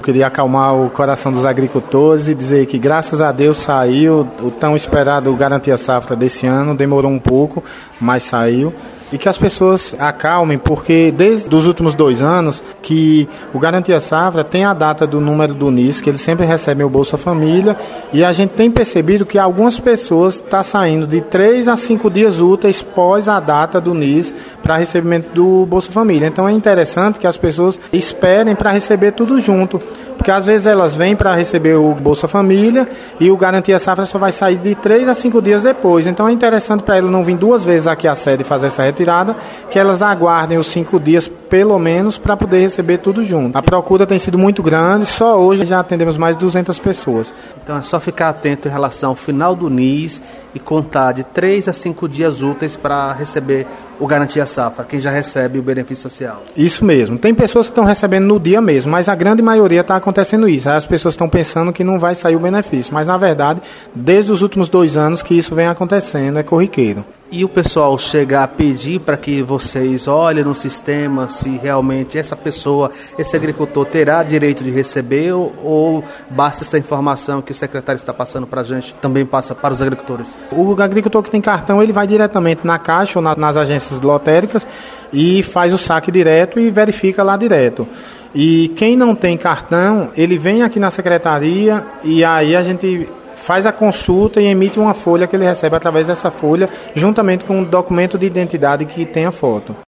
Queria acalmar o coração dos agricultores e dizer que, graças a Deus, saiu o tão esperado Garantia Safra desse ano. Demorou um pouco, mas saiu. E que as pessoas acalmem, porque desde os últimos 2 anos que o Garantia Safra tem a data do número do NIS, que eles sempre recebem o Bolsa Família, e a gente tem percebido que algumas pessoas estão saindo de 3 a 5 dias úteis pós a data do NIS para recebimento do Bolsa Família. Então é interessante que as pessoas esperem para receber tudo junto, porque às vezes elas vêm para receber o Bolsa Família e o Garantia Safra só vai sair de 3 a 5 dias depois. Então é interessante para elas não vir 2 vezes aqui à sede fazer essa retirada, que elas aguardem os 5 dias pelo menos para poder receber tudo junto. A procura tem sido muito grande, só hoje já atendemos mais de 200 pessoas. Então é só ficar atento em relação ao final do NIS e contar de 3 a 5 dias úteis para receber o Garantia Safra, quem já recebe o benefício social. Isso mesmo. Tem pessoas que estão recebendo no dia mesmo, mas a grande maioria está acontecendo isso. Aí as pessoas estão pensando que não vai sair o benefício, mas na verdade, desde os últimos 2 anos que isso vem acontecendo, é corriqueiro. E o pessoal chega a pedir para que vocês olhem no sistema se realmente essa pessoa, esse agricultor terá direito de receber ou basta essa informação que o secretário está passando para a gente, também passa para os agricultores? O agricultor que tem cartão, ele vai diretamente na caixa ou nas agências lotéricas e faz o saque direto e verifica lá direto. E quem não tem cartão, ele vem aqui na secretaria e aí a gente faz a consulta e emite uma folha que ele recebe através dessa folha, juntamente com um documento de identidade que tem a foto.